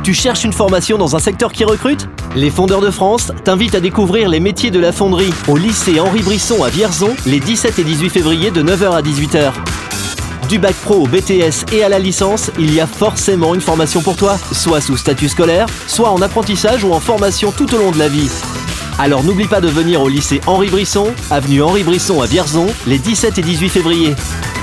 Tu cherches une formation dans un secteur qui recrute ? Les Fondeurs de France t'invitent à découvrir les métiers de la fonderie au lycée Henri Brisson à Vierzon les 17 et 18 février de 9h à 18h. Du bac pro au BTS et à la licence, il y a forcément une formation pour toi, soit sous statut scolaire, soit en apprentissage ou en formation tout au long de la vie. Alors n'oublie pas de venir au lycée Henri Brisson, avenue Henri Brisson à Vierzon, les 17 et 18 février.